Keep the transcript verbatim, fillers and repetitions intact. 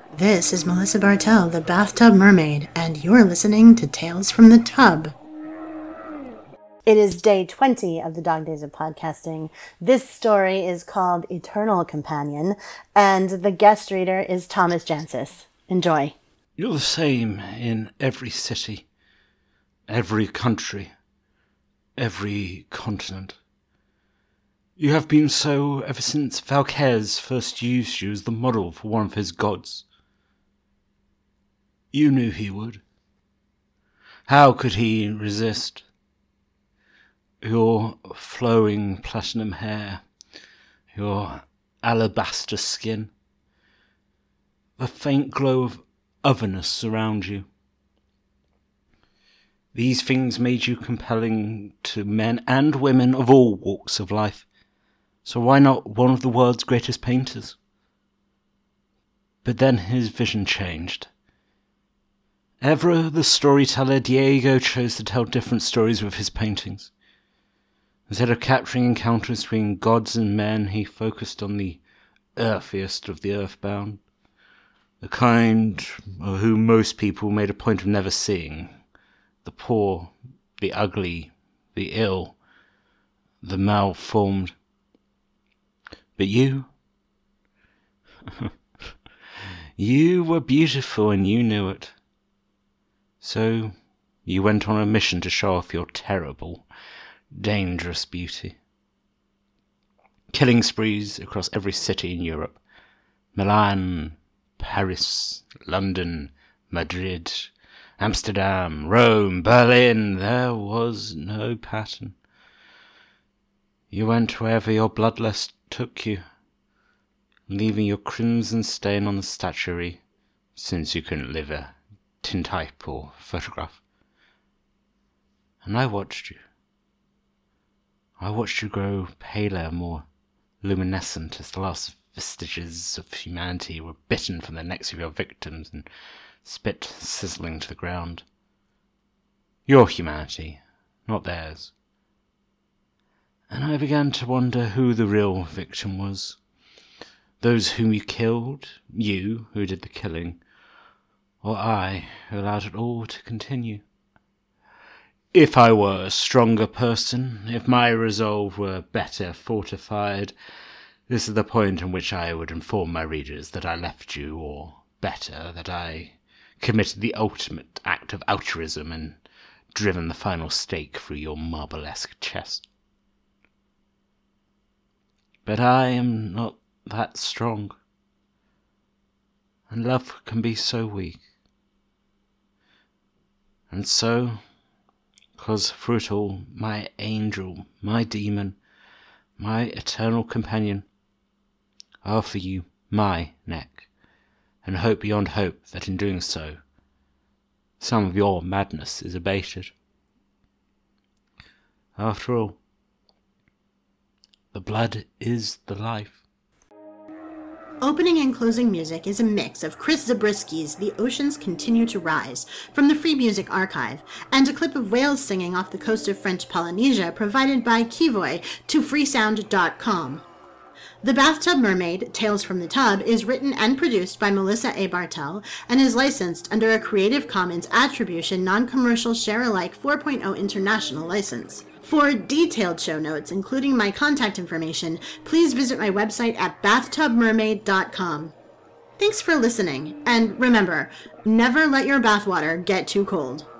This is Melissa Bartell, the Bathtub Mermaid, and you're listening to Tales from the Tub. It is day twenty of the Dog Days of Podcasting. This story is called Eternal Companion, and the guest reader is Thomas Jancis. Enjoy. You're the same in every city, every country, every continent. You have been so ever since Valquez first used you as the model for one of his gods. You knew he would. How could he resist? Your flowing platinum hair, your alabaster skin, the faint glow of otherness around you. These things made you compelling to men and women of all walks of life. So why not one of the world's greatest painters? But then his vision changed. Ever the storyteller, Diego chose to tell different stories with his paintings. Instead of capturing encounters between gods and men, he focused on the earthiest of the earthbound, the kind of whom most people made a point of never seeing, the poor, the ugly, the ill, the malformed. But you, you were beautiful and you knew it. So you went on a mission to show off your terrible, dangerous beauty. Killing sprees across every city in Europe. Milan, Paris, London, Madrid, Amsterdam, Rome, Berlin. There was no pattern. You went wherever your bloodlust took you, leaving your crimson stain on the statuary, since you couldn't live a tintype or photograph. And I watched you. I watched you grow paler, more luminescent, as the last vestiges of humanity were bitten from the necks of your victims and spit sizzling to the ground. Your humanity, not theirs. And I began to wonder who the real victim was. Those whom you killed, you who did the killing, or I who allowed it all to continue. If I were a stronger person, if my resolve were better fortified, this is the point in which I would inform my readers that I left you, or, better, that I committed the ultimate act of altruism and driven the final stake through your marble-esque chest. But I am not that strong, and love can be so weak. And so, 'cause through it all, my angel, my demon, my eternal companion, I offer you my neck, and hope beyond hope that in doing so, some of your madness is abated. After all, the blood is the life. Opening and closing music is a mix of Chris Zabrisky's The Oceans Continue to Rise from the Free Music Archive, and a clip of whales singing off the coast of French Polynesia provided by Kivoy to freesound dot com. The Bathtub Mermaid, Tales from the Tub, is written and produced by Melissa A. Bartell and is licensed under a Creative Commons Attribution Non-Commercial Share-alike four point oh International License. For detailed show notes, including my contact information, please visit my website at bathtub mermaid dot com. Thanks for listening, and remember, never let your bathwater get too cold.